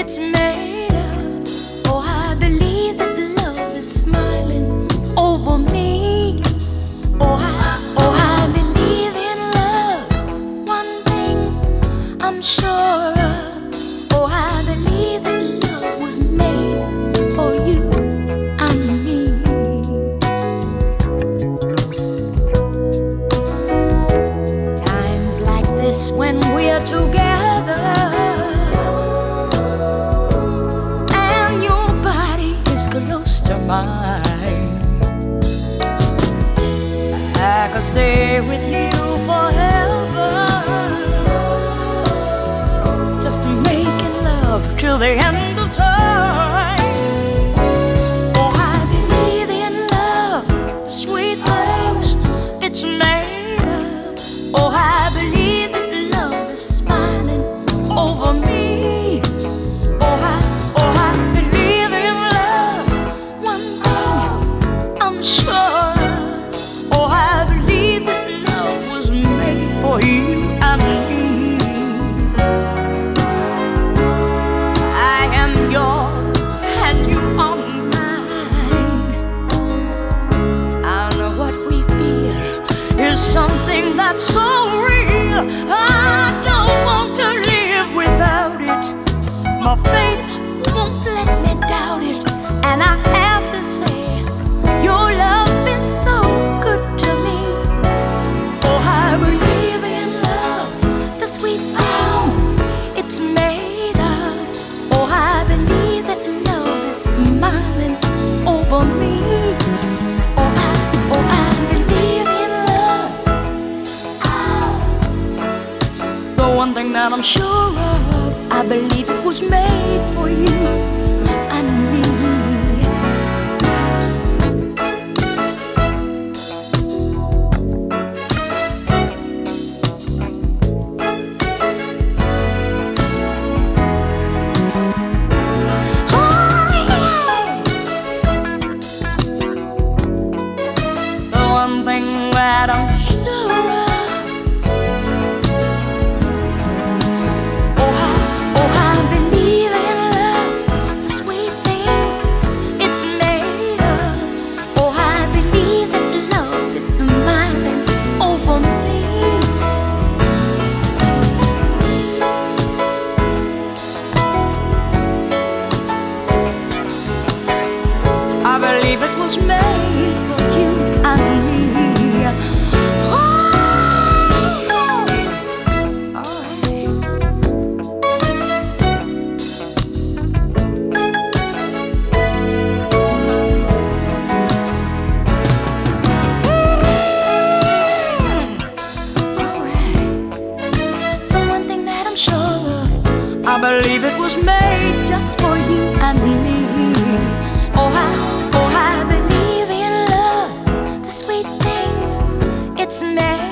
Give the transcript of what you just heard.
it's made of. Oh, I believe that love is smiling over me. Oh, I believe in love. One thing I'm sure of. Oh, I believe that love was made for you and me. Times like this when we're together, and your body is close to mine, I could stay with you forever, just making love till the end of time. Oh, I believe in love, the sweet things it's made of. Oh, I believe that love is smiling over me. Oh, I believe in love. One thing I'm sure of. Oh, I believe that love was made for you and me. I am yours and you are mine. I know what we feel is something that's so real. I don't want to live without it. My faith won't let me doubt it. And I have to say, your love's been so good to me. Oh, I believe in love, the sweet things it's made of. Oh, I believe that love is smiling over me. Oh, I believe in love. The one thing that I'm sure of, I believe it was made for you and me. The one thing that I'm sure of, oh, I believe in love, the sweet things it's made of. Oh, I believe that love is smiling over me. I believe it was made for you and me. I believe it was made just for you and me. Oh, I believe in love, the sweet things it's made